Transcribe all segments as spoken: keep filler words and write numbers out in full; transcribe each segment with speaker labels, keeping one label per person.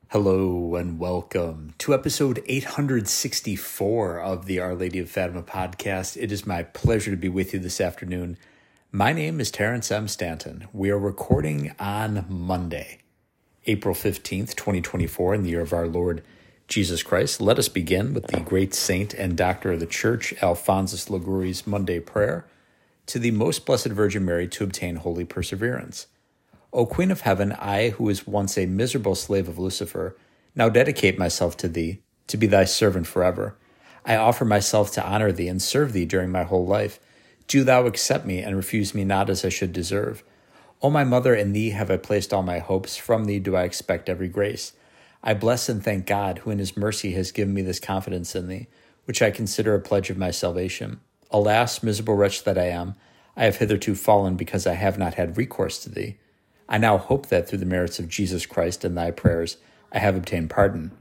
Speaker 1: Hello and welcome to episode eight hundred sixty-four of the Our Lady of Fatima podcast. It is my pleasure to be with you this afternoon. My name is Terrence M. Stanton. We are recording on Monday, April fifteenth, twenty twenty-four, in the year of our Lord Jesus Christ. Let us begin with the great saint and doctor of the church, Alphonsus Liguori's Monday prayer to the Most Blessed Virgin Mary to obtain holy perseverance. O Queen of Heaven, I, who was once a miserable slave of Lucifer, now dedicate myself to thee, to be thy servant forever. I offer myself to honor thee and serve thee during my whole life. Do thou accept me and refuse me not as I should deserve. O my mother, in thee have I placed all my hopes. From thee do I expect every grace. I bless and thank God, who in his mercy has given me this confidence in thee, which I consider a pledge of my salvation. Alas, miserable wretch that I am, I have hitherto fallen because I have not had recourse to thee. I now hope that through the merits of Jesus Christ and thy prayers, I have obtained pardon.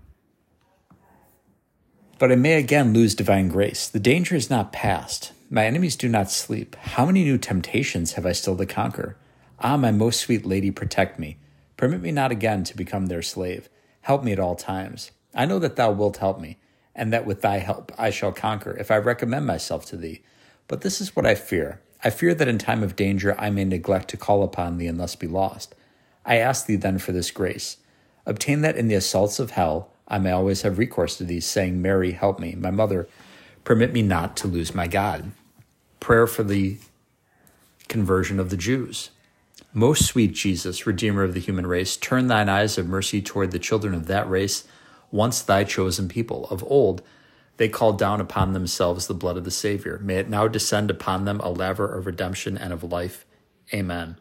Speaker 1: But I may again lose divine grace. The danger is not past. My enemies do not sleep. How many new temptations have I still to conquer? Ah, my most sweet lady, protect me. Permit me not again to become their slave. Help me at all times. I know that thou wilt help me, and that with thy help I shall conquer, if I recommend myself to thee. But this is what I fear. I fear that in time of danger I may neglect to call upon thee and thus be lost. I ask thee then for this grace. Obtain that in the assaults of hell I may always have recourse to thee, saying, Mary, help me. My mother, permit me not to lose my God. Prayer for the conversion of the Jews. Most sweet Jesus, Redeemer of the human race, turn thine eyes of mercy toward the children of that race, once thy chosen people. Of old, they called down upon themselves the blood of the Savior. May it now descend upon them a laver of redemption and of life. Amen.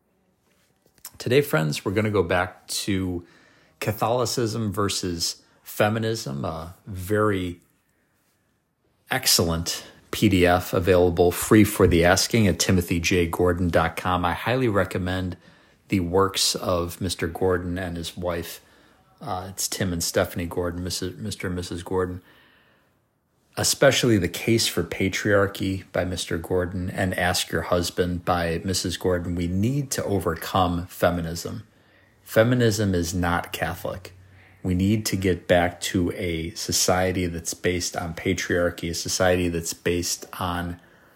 Speaker 1: Today, friends, we're going to go back to Catholicism versus feminism, a very excellent P D F available free for the asking at timothy j gordon dot com. I highly recommend the works of Mister Gordon and his wife. Uh, it's Tim and Stephanie Gordon, Missus Mister and Missus Gordon. Especially The Case for Patriarchy by Mister Gordon and Ask Your Husband by Missus Gordon. We need to overcome feminism. Feminism is not Catholic. We need to get back to a society that's based on patriarchy, a society that's based on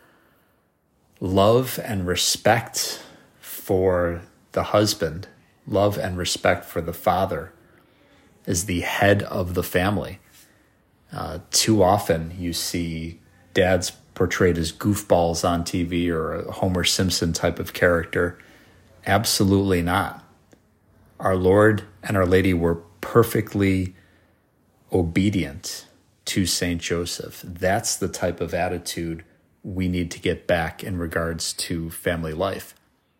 Speaker 1: love and respect for the husband, love and respect for the father as the head of the family. Uh, too often you see dads portrayed as goofballs on T V or a Homer Simpson type of character. Absolutely not. Our Lord and Our Lady were perfectly obedient to Saint Joseph. That's the type of attitude we need to get back in regards to family life.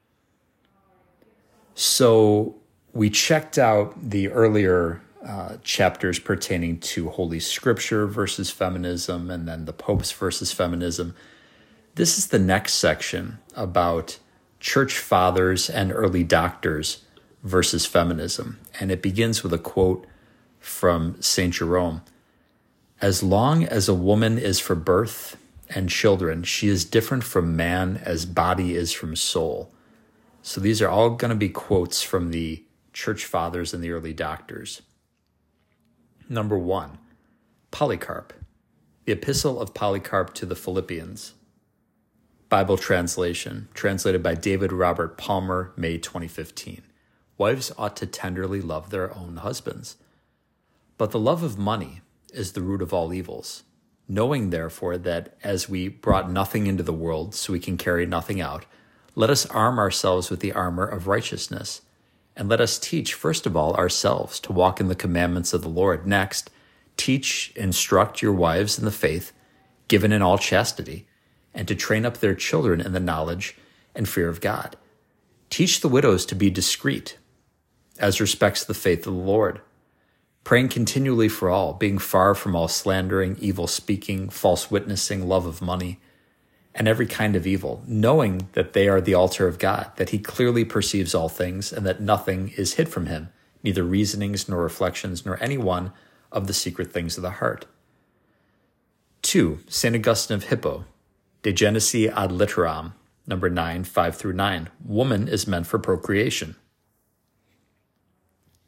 Speaker 1: So we checked out the earlier Uh, chapters pertaining to Holy Scripture versus feminism, and then the popes versus feminism. This is the next section about church fathers and early doctors versus feminism. And it begins with a quote from Saint Jerome. As long as a woman is for birth and children, she is different from man as body is from soul. So these are all going to be quotes from the church fathers and the early doctors. Number one, Polycarp, the Epistle of Polycarp to the Philippians. Bible translation, translated by David Robert Palmer, May twenty fifteen. Wives ought to tenderly love their own husbands. But the love of money is the root of all evils. Knowing, therefore, that as we brought nothing into the world, so we can carry nothing out, let us arm ourselves with the armor of righteousness. And let us teach, first of all, ourselves to walk in the commandments of the Lord. Next, teach, instruct your wives in the faith, given in all chastity, and to train up their children in the knowledge and fear of God. Teach the widows to be discreet, as respects the faith of the Lord, praying continually for all, being far from all slandering, evil speaking, false witnessing, love of money, and every kind of evil, knowing that they are the altar of God, that he clearly perceives all things, and that nothing is hid from him, neither reasonings nor reflections, nor any one of the secret things of the heart. Two, Saint Augustine of Hippo, De Genesi ad Litteram, number nine, five through nine. Woman is meant for procreation.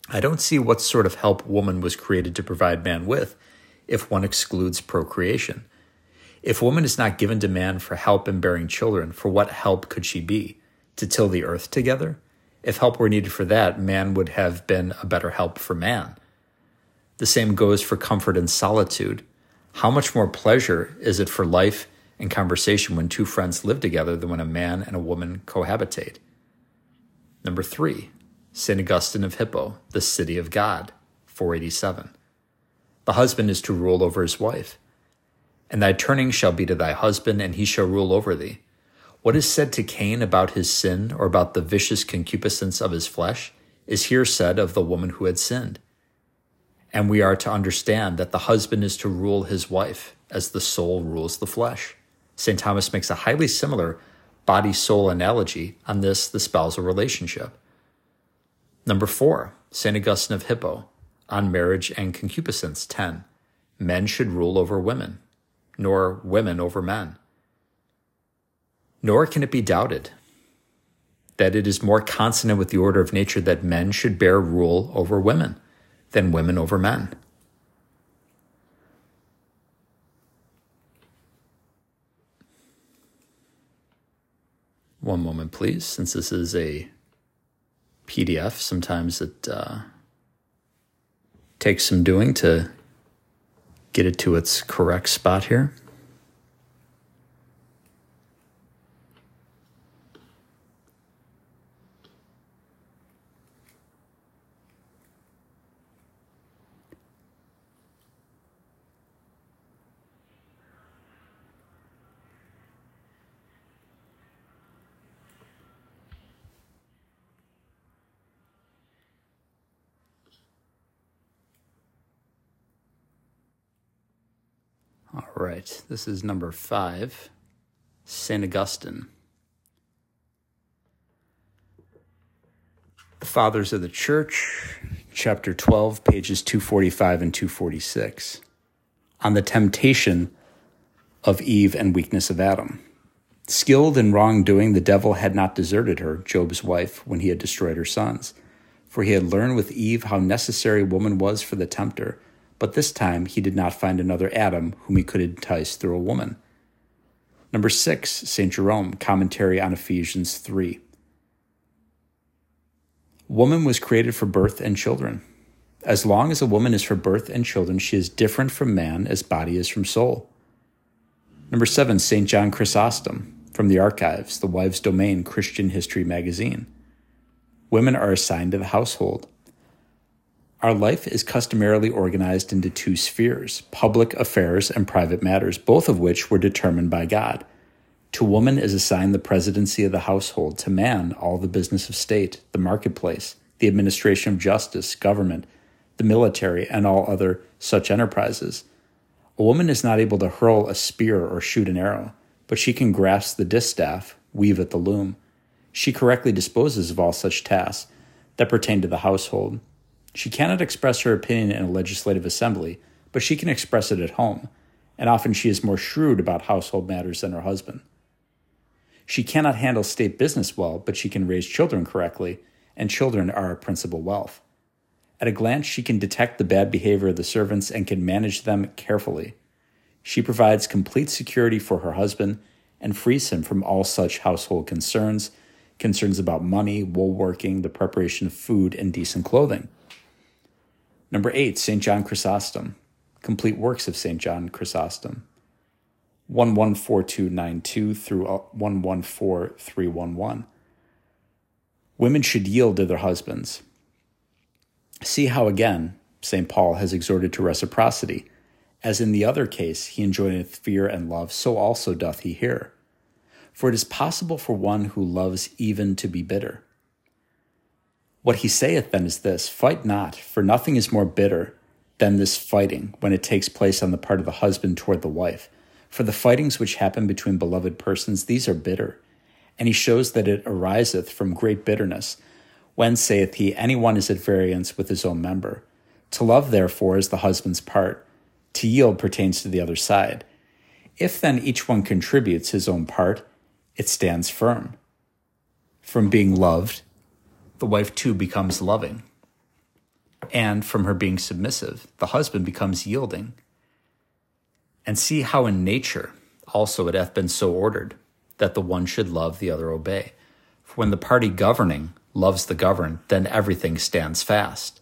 Speaker 1: I don't see what sort of help woman was created to provide man with if one excludes procreation. If woman is not given to man for help in bearing children, for what help could she be? To till the earth together? If help were needed for that, man would have been a better help for man. The same goes for comfort and solitude. How much more pleasure is it for life and conversation when two friends live together than when a man and a woman cohabitate? Number three, Saint Augustine of Hippo, the City of God, four eighty-seven. The husband is to rule over his wife. And thy turning shall be to thy husband, and he shall rule over thee. What is said to Cain about his sin, or about the vicious concupiscence of his flesh, is here said of the woman who had sinned. And we are to understand that the husband is to rule his wife, as the soul rules the flesh. Saint Thomas makes a highly similar body-soul analogy on this, the spousal relationship. Number four, Saint Augustine of Hippo, on marriage and concupiscence, ten. Men should rule over women, nor women over men. Nor can it be doubted that it is more consonant with the order of nature that men should bear rule over women than women over men. One moment, please. Since this is a P D F, sometimes it uh, takes some doing to get it to its correct spot here. All right, this is number five, Saint Augustine. The Fathers of the Church, chapter twelve, pages two forty-five and two forty-six, on the temptation of Eve and weakness of Adam. Skilled in wrongdoing, the devil had not deserted her, Job's wife, when he had destroyed her sons, for he had learned with Eve how necessary woman was for the tempter. But this time he did not find another Adam whom he could entice through a woman. Number six, Saint Jerome, commentary on Ephesians three. Woman was created for birth and children. As long as a woman is for birth and children, she is different from man as body is from soul. Number seven, Saint John Chrysostom, from the Archives, The Wife's Domain, Christian History Magazine. Women are assigned to the household. Our life is customarily organized into two spheres, public affairs and private matters, both of which were determined by God. To woman is assigned the presidency of the household, to man all the business of state, the marketplace, the administration of justice, government, the military, and all other such enterprises. A woman is not able to hurl a spear or shoot an arrow, but she can grasp the distaff, weave at the loom. She correctly disposes of all such tasks that pertain to the household. She cannot express her opinion in a legislative assembly, but she can express it at home, and often she is more shrewd about household matters than her husband. She cannot handle state business well, but she can raise children correctly, and children are her principal wealth. At a glance, she can detect the bad behavior of the servants and can manage them carefully. She provides complete security for her husband and frees him from all such household concerns, concerns about money, woolworking, the preparation of food, and decent clothing. Number eight, Saint John Chrysostom, Complete Works of Saint John Chrysostom, one one four two nine two through one one four three one one. Women should yield to their husbands. See how again Saint Paul has exhorted to reciprocity. As in the other case he enjoineth fear and love, so also doth he here. For it is possible for one who loves even to be bitter. What he saith then is this, fight not, for nothing is more bitter than this fighting when it takes place on the part of the husband toward the wife. For the fightings which happen between beloved persons, these are bitter. And he shows that it ariseth from great bitterness. When, saith he, any one is at variance with his own member. To love, therefore, is the husband's part. To yield pertains to the other side. If then each one contributes his own part, it stands firm. From being loved, the wife too becomes loving. And from her being submissive, the husband becomes yielding. And see how in nature also it hath been so ordered, that the one should love, the other obey. For when the party governing loves the governed, then everything stands fast.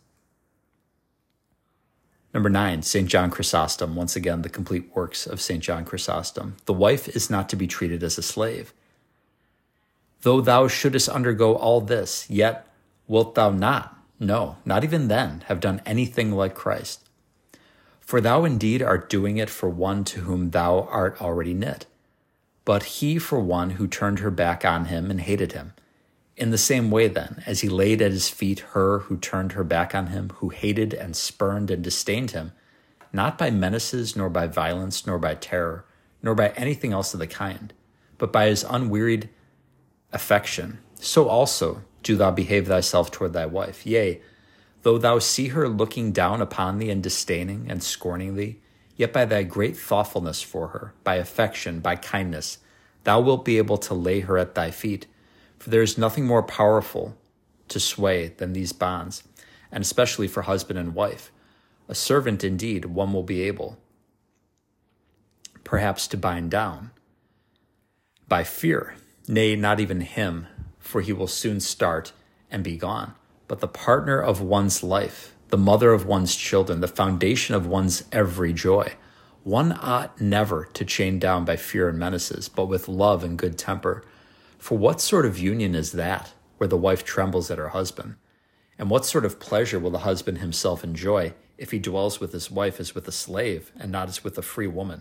Speaker 1: Number nine, Saint John Chrysostom. Once again, the complete works of Saint John Chrysostom. The wife is not to be treated as a slave. Though thou shouldest undergo all this, yet wilt thou not, no, not even then, have done anything like Christ. For thou indeed art doing it for one to whom thou art already knit, but he for one who turned her back on him and hated him. In the same way, then, as he laid at his feet her who turned her back on him, who hated and spurned and disdained him, not by menaces, nor by violence, nor by terror, nor by anything else of the kind, but by his unwearied affection, so also do thou behave thyself toward thy wife. Yea, though thou see her looking down upon thee and disdaining and scorning thee, yet by thy great thoughtfulness for her, by affection, by kindness, thou wilt be able to lay her at thy feet. For there is nothing more powerful to sway than these bonds, and especially for husband and wife. A servant, indeed, one will be able, perhaps, to bind down by fear, nay, not even him, for he will soon start and be gone, but the partner of one's life, the mother of one's children, the foundation of one's every joy. One ought never to chain down by fear and menaces, but with love and good temper. For what sort of union is that, where the wife trembles at her husband? And what sort of pleasure will the husband himself enjoy if he dwells with his wife as with a slave, and not as with a free woman?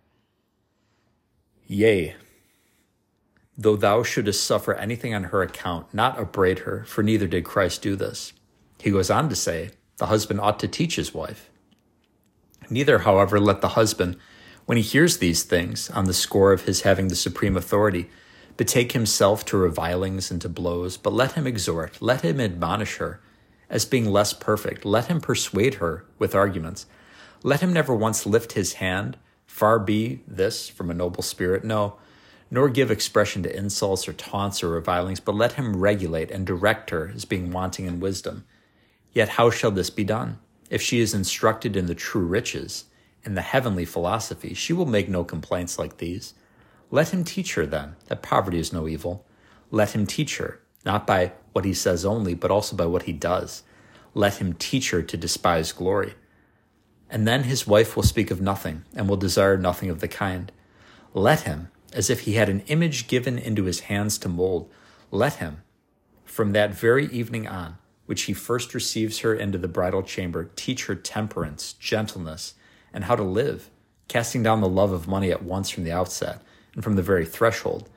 Speaker 1: Yea, though thou shouldest suffer anything on her account, not upbraid her, for neither did Christ do this. He goes on to say, the husband ought to teach his wife. Neither, however, let the husband, when he hears these things, on the score of his having the supreme authority, betake himself to revilings and to blows, but let him exhort, let him admonish her, as being less perfect. Let him persuade her with arguments. Let him never once lift his hand, far be this from a noble spirit, no, nor give expression to insults or taunts or revilings, but let him regulate and direct her as being wanting in wisdom. Yet how shall this be done? If she is instructed in the true riches, in the heavenly philosophy, she will make no complaints like these. Let him teach her, then, that poverty is no evil. Let him teach her, not by what he says only, but also by what he does. Let him teach her to despise glory. And then his wife will speak of nothing, and will desire nothing of the kind. Let him, as if he had an image given into his hands to mold, let him, from that very evening on, which he first receives her into the bridal chamber, teach her temperance, gentleness, and how to live, casting down the love of money at once from the outset, and from the very threshold.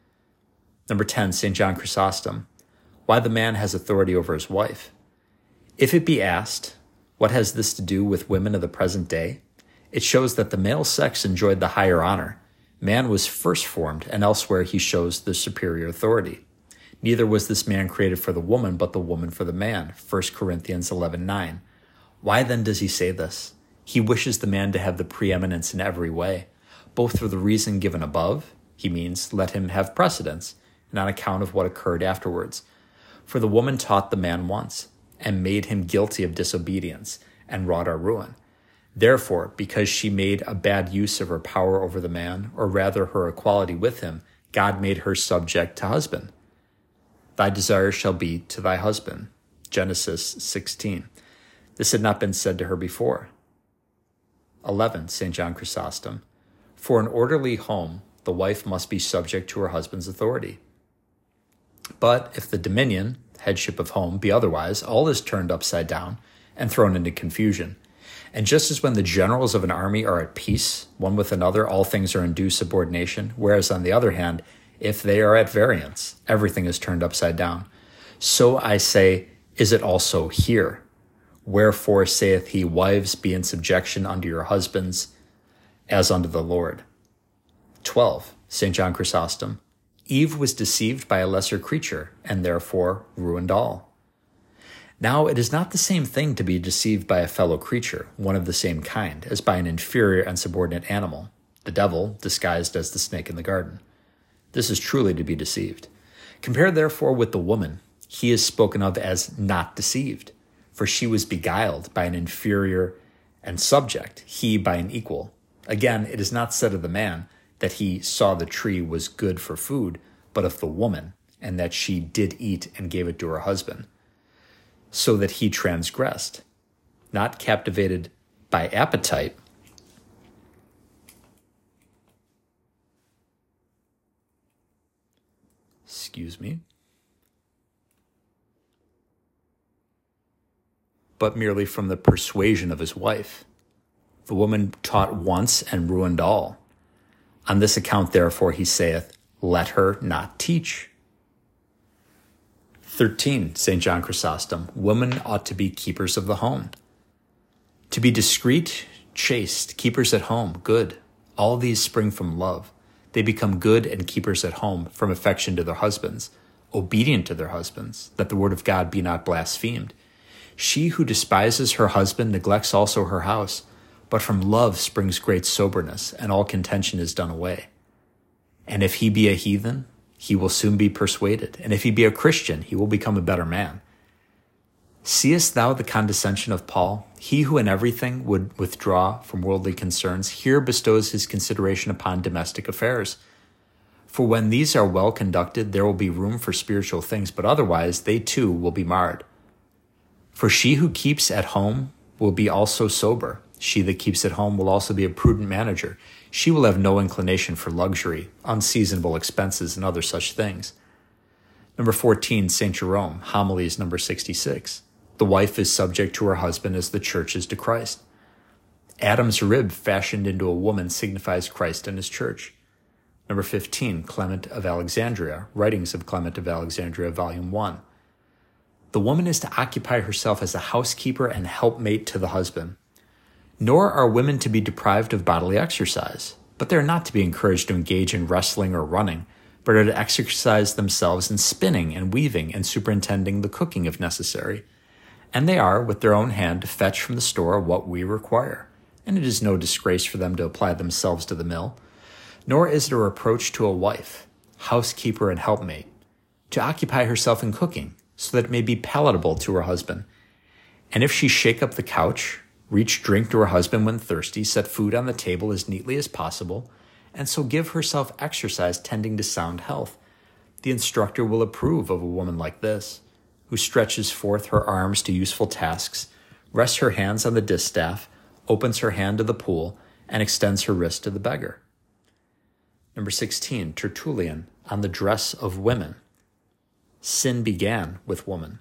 Speaker 1: Number ten, Saint John Chrysostom. Why the man has authority over his wife. If it be asked, what has this to do with women of the present day? It shows that the male sex enjoyed the higher honor. Man was first formed, and elsewhere he shows the superior authority. Neither was this man created for the woman, but the woman for the man. First Corinthians eleven nine. Why then does he say this? He wishes the man to have the preeminence in every way, both for the reason given above, he means let him have precedence, and on account of what occurred afterwards. For the woman taught the man once, and made him guilty of disobedience, and wrought our ruin. Therefore, because she made a bad use of her power over the man, or rather her equality with him, God made her subject to husband. Thy desire shall be to thy husband. Genesis sixteen. This had not been said to her before. eleven. Saint John Chrysostom. For an orderly home, the wife must be subject to her husband's authority. But if the dominion, headship of home, be otherwise, all is turned upside down and thrown into confusion. And just as when the generals of an army are at peace, one with another, all things are in due subordination, whereas on the other hand, if they are at variance, everything is turned upside down. So I say, is it also here? Wherefore saith he, wives, be in subjection unto your husbands, as unto the Lord. twelve. Saint John Chrysostom. Eve was deceived by a lesser creature, and therefore ruined all. Now it is not the same thing to be deceived by a fellow creature, one of the same kind, as by an inferior and subordinate animal, the devil disguised as the snake in the garden. This is truly to be deceived. Compared therefore with the woman, he is spoken of as not deceived. For she was beguiled by an inferior and subject, he by an equal. Again, it is not said of the man that he saw the tree was good for food, but of the woman, and that she did eat and gave it to her husband, so that he transgressed, not captivated by appetite, excuse me, but merely from the persuasion of his wife. The woman taught once and ruined all. On this account, therefore, he saith, let her not teach. thirteen, Saint John Chrysostom, women ought to be keepers of the home. To be discreet, chaste, keepers at home, good. All these spring from love. They become good and keepers at home from affection to their husbands, obedient to their husbands, that the word of God be not blasphemed. She who despises her husband neglects also her house, but from love springs great soberness, and all contention is done away. And if he be a heathen, he will soon be persuaded, and if he be a Christian, he will become a better man. Seest thou the condescension of Paul? He who in everything would withdraw from worldly concerns, here bestows his consideration upon domestic affairs. For when these are well conducted, there will be room for spiritual things, but otherwise they too will be marred. For she who keeps at home will be also sober. She that keeps at home will also be a prudent manager. She will have no inclination for luxury, unseasonable expenses, and other such things. Number fourteen, Saint Jerome, Homilies number sixty-six. The wife is subject to her husband as the church is to Christ. Adam's rib fashioned into a woman signifies Christ and his church. Number fifteen, Clement of Alexandria, Writings of Clement of Alexandria, Volume one. The woman is to occupy herself as a housekeeper and helpmate to the husband. Nor are women to be deprived of bodily exercise, but they are not to be encouraged to engage in wrestling or running, but are to exercise themselves in spinning and weaving and superintending the cooking if necessary. And they are, with their own hand, to fetch from the store what we require. And it is no disgrace for them to apply themselves to the mill. Nor is it a reproach to a wife, housekeeper and helpmate, to occupy herself in cooking, so that it may be palatable to her husband. And if she shake up the couch, reach drink to her husband when thirsty, set food on the table as neatly as possible, and so give herself exercise tending to sound health, the instructor will approve of a woman like this, who stretches forth her arms to useful tasks, rests her hands on the distaff, opens her hand to the pool, and extends her wrist to the beggar. Number sixteen, Tertullian, on the dress of women. Sin began with woman.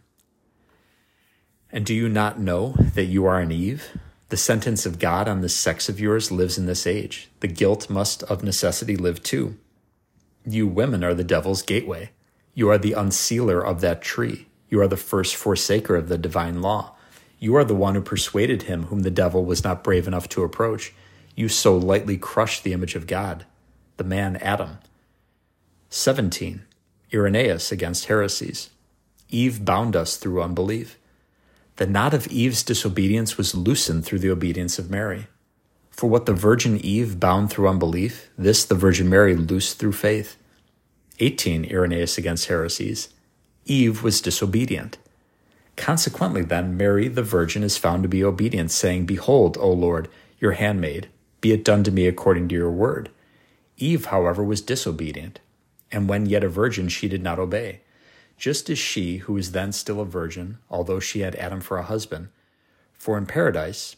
Speaker 1: And do you not know that you are an Eve? The sentence of God on this sex of yours lives in this age. The guilt must of necessity live too. You women are the devil's gateway. You are the unsealer of that tree. You are the first forsaker of the divine law. You are the one who persuaded him whom the devil was not brave enough to approach. You so lightly crushed the image of God, the man Adam. seventeen. Irenaeus against heresies. Eve bound us through unbelief. The knot of Eve's disobedience was loosened through the obedience of Mary. For what the Virgin Eve bound through unbelief, this the Virgin Mary loosed through faith. eighteen. Irenaeus against heresies. Eve was disobedient. Consequently, then, Mary the Virgin is found to be obedient, saying, Behold, O Lord, your handmaid, be it done to me according to your word. Eve, however, was disobedient, and when yet a virgin, she did not obey. Just as she, who was then still a virgin, although she had Adam for a husband, for in paradise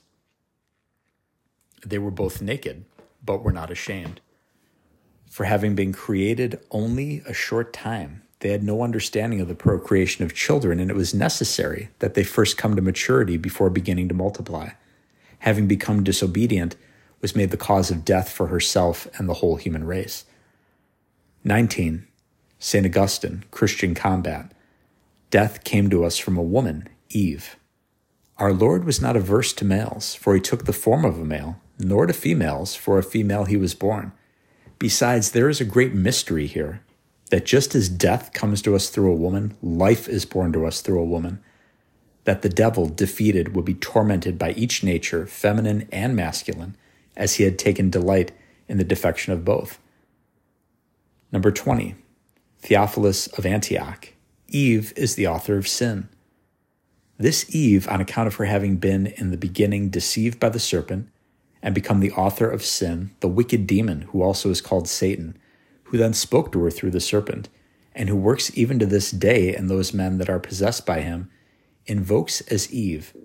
Speaker 1: they were both naked, but were not ashamed. For having been created only a short time, they had no understanding of the procreation of children, and it was necessary that they first come to maturity before beginning to multiply. Having become disobedient, was made the cause of death for herself and the whole human race. nineteen. Saint Augustine, Christian Combat. Death came to us from a woman, Eve. Our Lord was not averse to males, for he took the form of a male, nor to females, for a female he was born. Besides, there is a great mystery here, that just as death comes to us through a woman, life is born to us through a woman, that the devil, defeated, would be tormented by each nature, feminine and masculine, as he had taken delight in the defection of both. Number twenty. Theophilus of Antioch. Eve is the author of sin. This Eve, on account of her having been in the beginning deceived by the serpent and become the author of sin, the wicked demon, who also is called Satan, who then spoke to her through the serpent, and who works even to this day in those men that are possessed by him, invokes as Eve.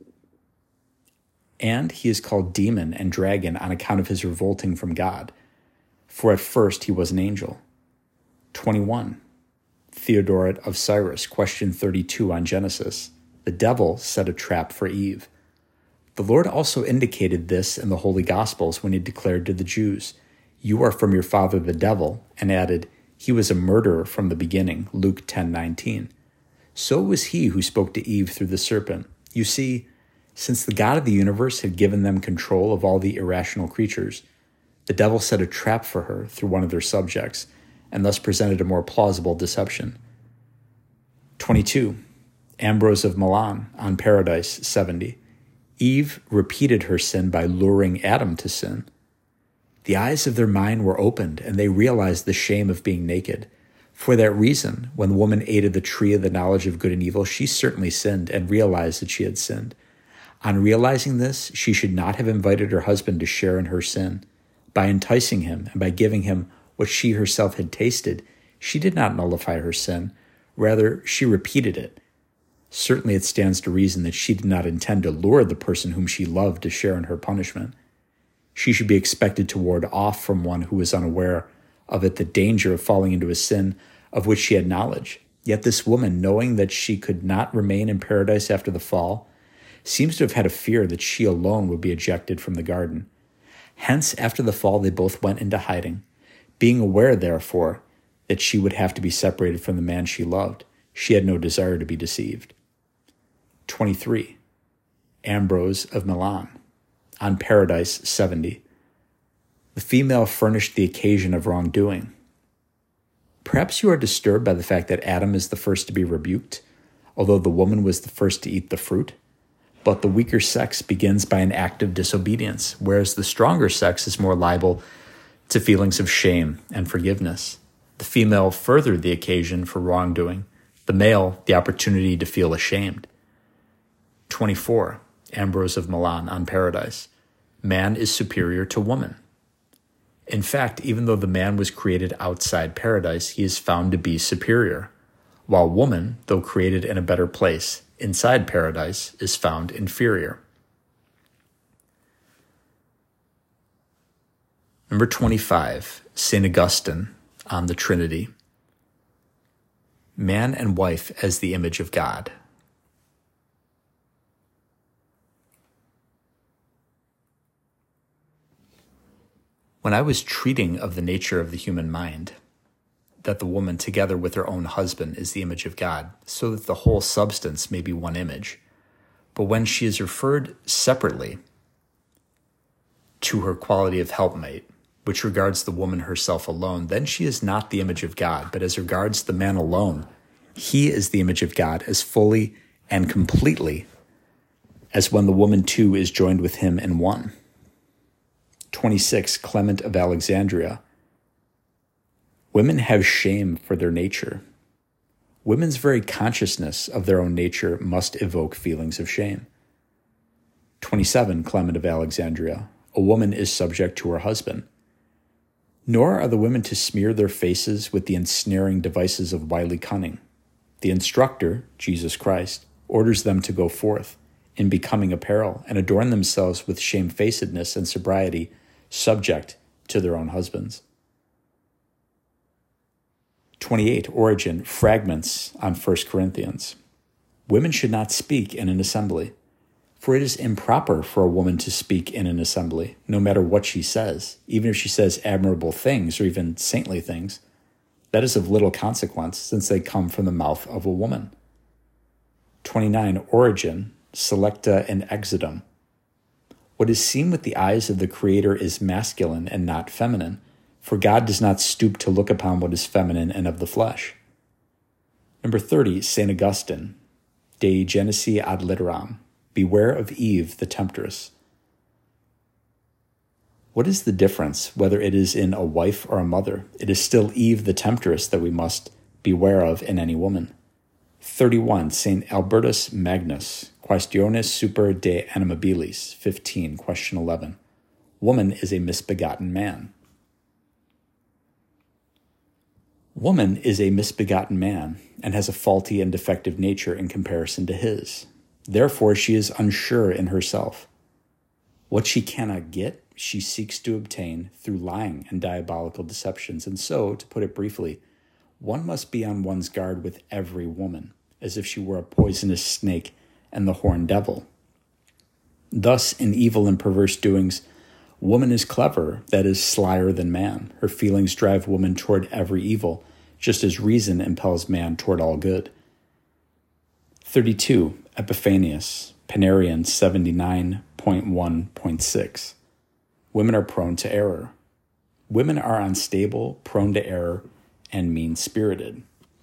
Speaker 1: And he is called demon and dragon on account of his revolting from God, for at first he was an angel. twenty-one. Theodoret of Cyrus, question thirty-two on Genesis. The devil set a trap for Eve. The Lord also indicated this in the Holy Gospels when he declared to the Jews, "You are from your father the devil," and added, "He was a murderer from the beginning," Luke ten nineteen. So was he who spoke to Eve through the serpent. You see, since the God of the universe had given them control of all the irrational creatures, the devil set a trap for her through one of their subjects, and thus presented a more plausible deception. twenty-two. Ambrose of Milan, on Paradise seventy. Eve repeated her sin by luring Adam to sin. The eyes of their mind were opened, and they realized the shame of being naked. For that reason, when the woman ate of the tree of the knowledge of good and evil, she certainly sinned and realized that she had sinned. On realizing this, she should not have invited her husband to share in her sin. By enticing him and by giving him what she herself had tasted, she did not nullify her sin. Rather, she repeated it. Certainly it stands to reason that she did not intend to lure the person whom she loved to share in her punishment. She should be expected to ward off from one who was unaware of it the danger of falling into a sin of which she had knowledge. Yet this woman, knowing that she could not remain in paradise after the fall, seems to have had a fear that she alone would be ejected from the garden. Hence, after the fall, they both went into hiding. Being aware, therefore, that she would have to be separated from the man she loved, she had no desire to be deceived. twenty-three. Ambrose of Milan, on Paradise seventy. The female furnished the occasion of wrongdoing. Perhaps you are disturbed by the fact that Adam is the first to be rebuked, although the woman was the first to eat the fruit. But the weaker sex begins by an act of disobedience, whereas the stronger sex is more liable to feelings of shame and forgiveness. The female furthered the occasion for wrongdoing, the male the opportunity to feel ashamed. twenty-four. Ambrose of Milan, on Paradise. Man is superior to woman. In fact, even though the man was created outside paradise, he is found to be superior, while woman, though created in a better place, inside paradise, is found inferior. Number twenty-five, Saint Augustine, on the Trinity. Man and wife as the image of God. When I was treating of the nature of the human mind, that the woman together with her own husband is the image of God, so that the whole substance may be one image. But when she is referred separately to her quality of helpmate, which regards the woman herself alone, then she is not the image of God, but as regards the man alone, he is the image of God as fully and completely as when the woman too is joined with him in one. twenty-six. Clement of Alexandria. Women have shame for their nature. Women's very consciousness of their own nature must evoke feelings of shame. twenty-seven. Clement of Alexandria. A woman is subject to her husband. Nor are the women to smear their faces with the ensnaring devices of wily cunning. The instructor, Jesus Christ, orders them to go forth in becoming apparel and adorn themselves with shamefacedness and sobriety, subject to their own husbands. twenty-eight. Origen, fragments on First Corinthians. Women should not speak in an assembly, for it is improper for a woman to speak in an assembly, no matter what she says, even if she says admirable things or even saintly things. That is of little consequence, since they come from the mouth of a woman. twenty-nine. Origen, selecta in exodum. What is seen with the eyes of the Creator is masculine and not feminine, for God does not stoop to look upon what is feminine and of the flesh. Number thirty. Saint Augustine, De Genesi ad Litteram. Beware of Eve, the temptress. What is the difference, whether it is in a wife or a mother? It is still Eve, the temptress, that we must beware of in any woman. thirty-one. Saint Albertus Magnus, Quaestiones super de animabilis, fifteen, question eleven. Woman is a misbegotten man. Woman is a misbegotten man and has a faulty and defective nature in comparison to his. Therefore, she is unsure in herself. What she cannot get, she seeks to obtain through lying and diabolical deceptions. And so, to put it briefly, one must be on one's guard with every woman, as if she were a poisonous snake and the horned devil. Thus, in evil and perverse doings, woman is clever, that is, slyer than man. Her feelings drive woman toward every evil, just as reason impels man toward all good. thirty-two. Epiphanius, Panarion seventy-nine point one point six. Women are prone to error. Women are unstable, prone to error, and mean-spirited.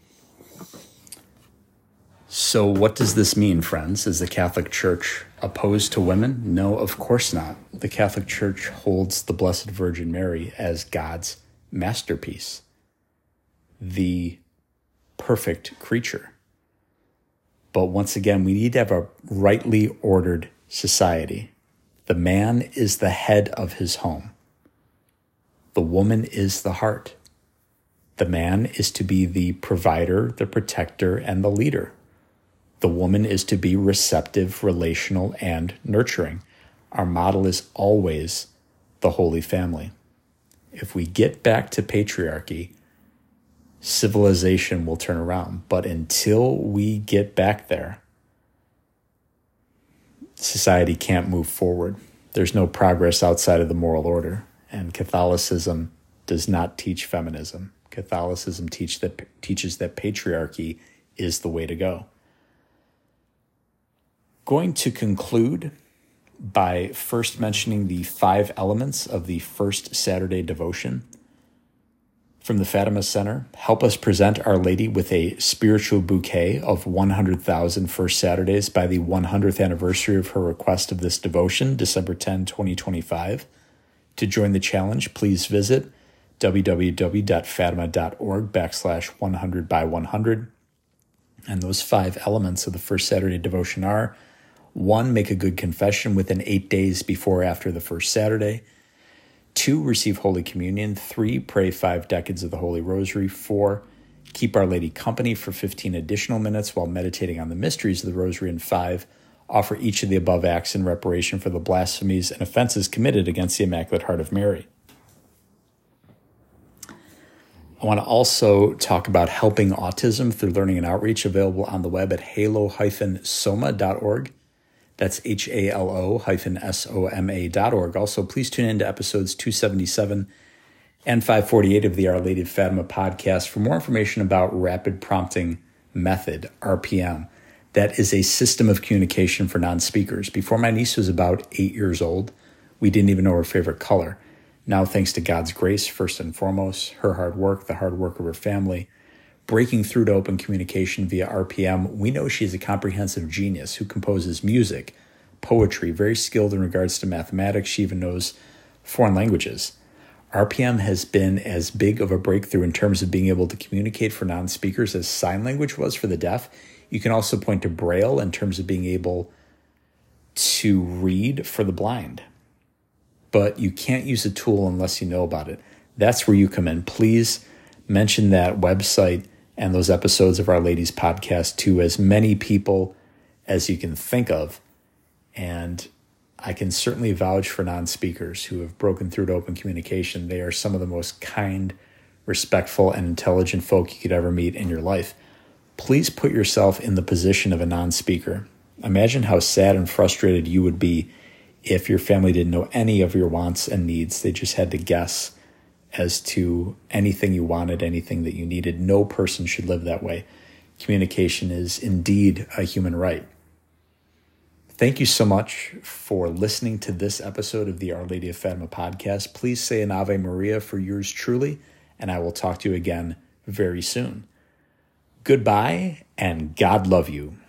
Speaker 1: So what does this mean, friends? Is the Catholic Church opposed to women? No, of course not. The Catholic Church holds the Blessed Virgin Mary as God's masterpiece, the perfect creature. But once again, we need to have a rightly ordered society. The man is the head of his home. The woman is the heart. The man is to be the provider, the protector, and the leader. The woman is to be receptive, relational, and nurturing. Our model is always the Holy Family. If we get back to patriarchy, civilization will turn around. But until we get back there, society can't move forward. There's no progress outside of the moral order. And Catholicism does not teach feminism. Catholicism teach that, teaches that patriarchy is the way to go. Going to conclude by first mentioning the five elements of the first Saturday devotion. From the Fatima Center, help us present Our Lady with a spiritual bouquet of one hundred thousand First Saturdays by the one hundredth anniversary of her request of this devotion, December tenth, twenty twenty-five. To join the challenge, please visit www.fatima.org backslash 100 by 100. And those five elements of the First Saturday devotion are: one, make a good confession within eight days before or after the first Saturday. Two, receive Holy Communion. Three, pray five decades of the Holy Rosary. Four, keep Our Lady company for fifteen additional minutes while meditating on the mysteries of the Rosary. And five, offer each of the above acts in reparation for the blasphemies and offenses committed against the Immaculate Heart of Mary. I want to also talk about helping autism through learning and outreach, available on the web at halo dash soma dot org. That's H A L O hyphen S O M A dot org. Also, please tune in to episodes two seventy-seven and five forty-eight of the Our Lady of Fatima podcast for more information about Rapid Prompting Method, R P M. That is a system of communication for non-speakers. Before my niece was about eight years old, we didn't even know her favorite color. Now, thanks to God's grace, first and foremost, her hard work, the hard work of her family, breaking through to open communication via R P M, we know she is a comprehensive genius who composes music, poetry, very skilled in regards to mathematics. She even knows foreign languages. R P M has been as big of a breakthrough in terms of being able to communicate for non-speakers as sign language was for the deaf. You can also point to Braille in terms of being able to read for the blind. But you can't use a tool unless you know about it. That's where you come in. Please mention that website and those episodes of Our Lady's podcast to as many people as you can think of. And I can certainly vouch for non-speakers who have broken through to open communication. They are some of the most kind, respectful, and intelligent folk you could ever meet in your life. Please put yourself in the position of a non-speaker. Imagine how sad and frustrated you would be if your family didn't know any of your wants and needs. They just had to guess as to anything you wanted, anything that you needed. No person should live that way. Communication is indeed a human right. Thank you so much for listening to this episode of the Our Lady of Fatima podcast. Please say an Ave Maria for yours truly, and I will talk to you again very soon. Goodbye, and God love you.